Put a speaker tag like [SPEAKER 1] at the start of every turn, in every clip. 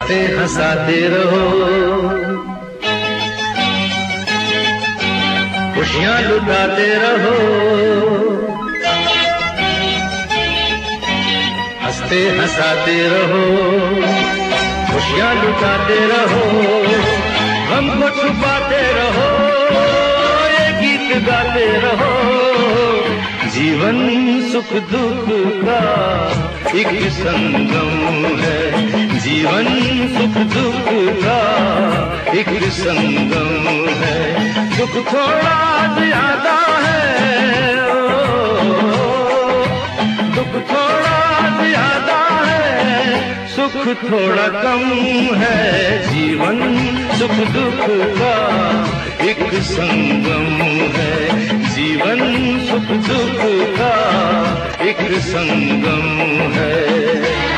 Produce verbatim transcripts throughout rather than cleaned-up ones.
[SPEAKER 1] हंसाते रहो, खुशियाँ लुटाते रहो, हंसते हंसाते रहो, खुशियाँ लुटाते रहो, गम को छुपाते रहो, ये गीत गाते रहो। जीवन सुख दुख का एक संगम है, जीवन सुख दुख का एक संगम है। दुख थोड़ा ज्यादा है, दुख थोड़ा ज्यादा है, सुख थोड़ा कम है। जीवन सुख दुख का एक संगम है, जीवन सुख दुख का एक संगम है।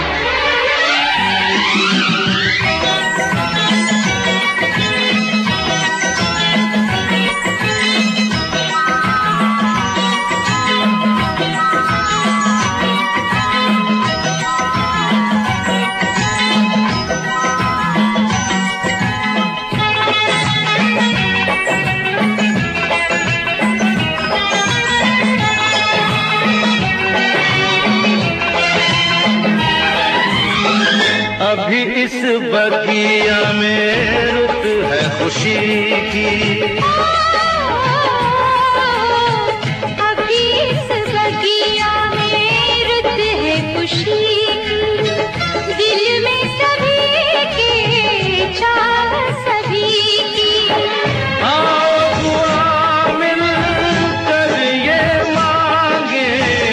[SPEAKER 1] अभी इस बगिया में रुत है खुशी की,
[SPEAKER 2] अभी इस बगिया में रुत है खुशी की, दिल में सभी के चाह सभी की।
[SPEAKER 1] आओ दुआ मिलकर ये मांगे,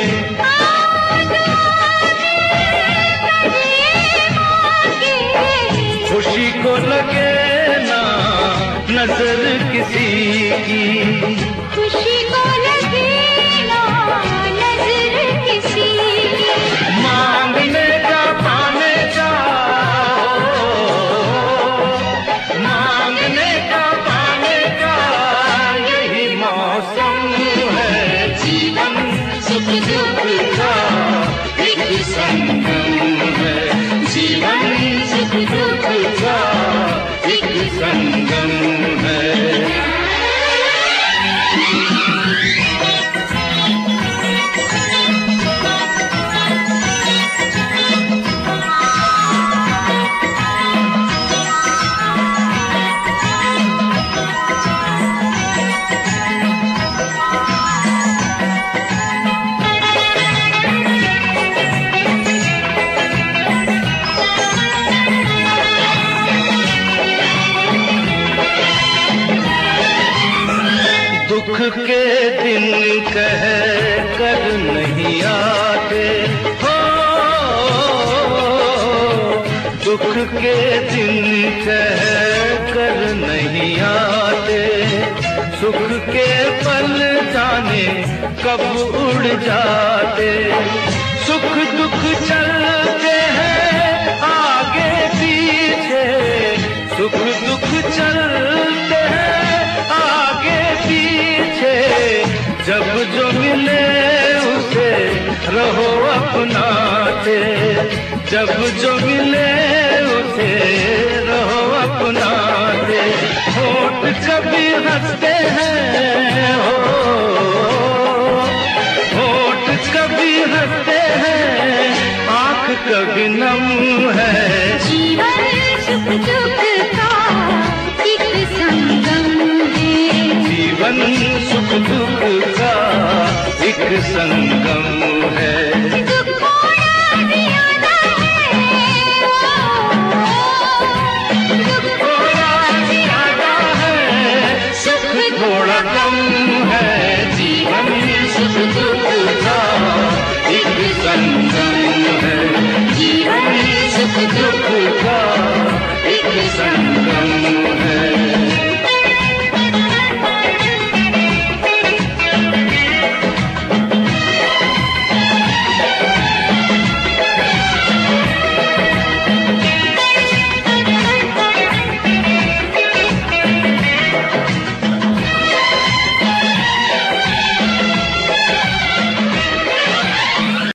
[SPEAKER 1] खुशी को लगे ना नजर किसी की,
[SPEAKER 2] खुशी को लगे ना नजर किसी की।
[SPEAKER 1] मांगने का पाने का, मांगने का पाने का यही मौसम है। जीवन सुख दुख का एक संगम है, जीवन सुख दुख का एक संगम है। दुख के दिन कह कर नहीं आते हो, दुख के दिन कह कर नहीं आते, सुख के पल जाने कब उड़ जाते। सुख दुख चलते हैं आगे पीछे, सुख दुख चलते हैं आगे पीछे, जब जो मिले उसे रहो अपनाते, जब जो मिले उसे रहो अपनाते। होठ कभी हंसते हैं हो, होठ कभी हंसते हैं, आँख कभी नम है।
[SPEAKER 2] जीवन सुख दुख का एक संगम है,
[SPEAKER 1] जीवन सुख दुख का एक संगम है।